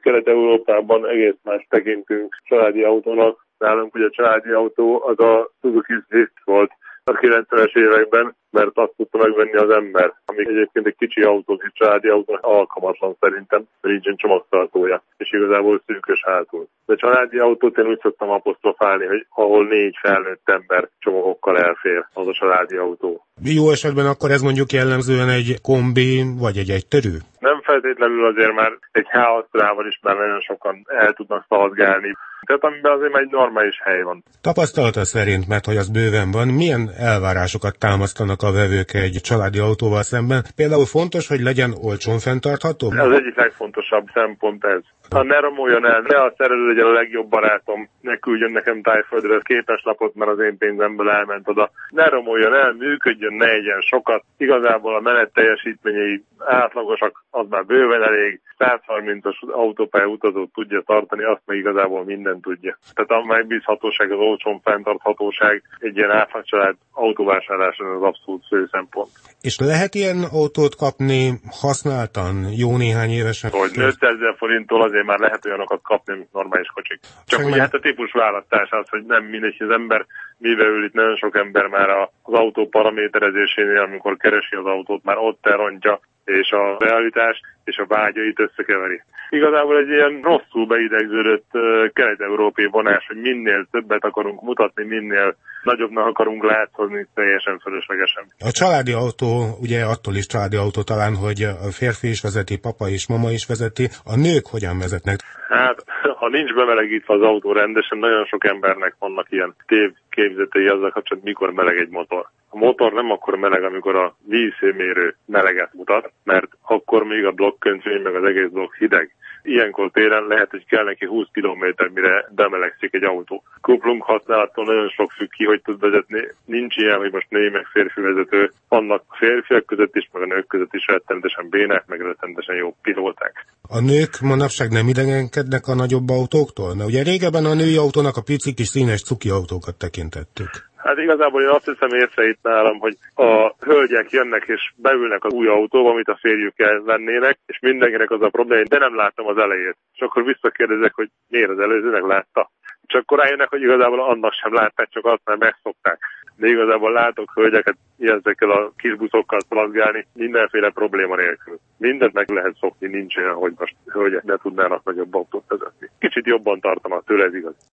Kelet-Európában egész más tekintünk családi autónak. Nálunk ugye a családi autó az a Suzuki Swift volt a 90-es években, mert azt tudta megvenni az ember, ami egyébként egy kicsi autó, egy családi autónak alkalmatlan szerintem, mert nincsen csomagtartója, és igazából szűkös hátul. De családi autót én úgy szoktam apostrofálni, hogy ahol 4 felnőtt ember csomagokkal elfér, az a családi autó. Jó esetben akkor ez mondjuk jellemzően egy kombi, vagy egy egyterű? Nem feltétlenül, azért már egy H-Astrával is már nagyon sokan el tudnak szaladgálni. Tehát amiben azért már egy normális hely van. Tapasztalata szerint, mert hogy az bőven van, milyen elvárásokat támasztanak a vevők egy családi autóval szemben? Például fontos, hogy legyen olcsón fenntartható? Az egyik legfontosabb szempont ez. Ne romoljon el, ne a szerelő legyen a legjobb barátom, ne küldjön nekem Tájföldre képeslapot, mert az én pénzemből elment oda. Ne romoljon el, működjön, ne egyen sokat. Igazából a menet teljesítményei átlagosak, az már bőven elég. 130-as autópálya utazót tudja tartani, azt meg igazából minden tudja. Tehát a megbízhatóság, az olcsón fenntarthatóság egy ilyen áfacsalád autóvásárláson az abszolút fő szempont. És lehet ilyen autót kapni használtan, jó néhány évesen? Hogy 500 000 forinttól azért már lehet olyanokat kapni, mint normális kocsik. Csak ugye hát a típusválasztás az, hogy nem mindegy, az ember, mivel ül itt nagyon sok ember már az autó paraméterezésénél, amikor keresi az autót, már ott elrontja, és a realitás és a vágyait összekeveri. Igazából egy ilyen rosszul beidegződött kelet-európai vonás, hogy minél többet akarunk mutatni, minél nagyobbnak akarunk látszani, teljesen fölöslegesen. A családi autó, ugye attól is családi autó talán, hogy a férfi is vezeti, papa és mama is vezeti. A nők hogyan vezetnek? Hát, ha nincs bemelegítve az autó rendesen, nagyon sok embernek vannak ilyen tévképzetei azzal kapcsolatban, mikor meleg egy motor. A motor nem akkor meleg, amikor a vízhőmérő meleget mutat, mert akkor még a blokkköntvény meg az egész blokk hideg. Ilyenkor téren lehet, hogy kell neki 20 km, mire bemelegszik egy autó. Kuplung használattól nagyon sok függ ki, hogy tud vezetni. Nincs ilyen, hogy most női meg férfi vezető. Vannak férfiak között is, meg a nők között is rettenetesen bénák, meg rettenetesen jó pilóták. A nők manapság nem idegenkednek a nagyobb autóktól? Mert ugye régebben a női autónak a pici kis színes cuki autókat tekintettük. Hát igazából én azt hiszem észre itt nálam, hogy a hölgyek jönnek és beülnek az új autóba, amit a férjükkel vennének, és mindenkinek az a probléma, de nem láttam az elejét. És akkor visszakérdezek, hogy miért az előzőnek látta. És akkor rájönnek, hogy igazából annak sem látták, csak azt már megszokták. De igazából látok hölgyeket ezekkel a kis buszokkal szaladgálni mindenféle probléma nélkül. Mindent meg lehet szokni, nincs olyan, hogy most hölgyek ne tudnának nagyobb autót vezetni. Kicsit jobban tartanak tőle, ez igaz.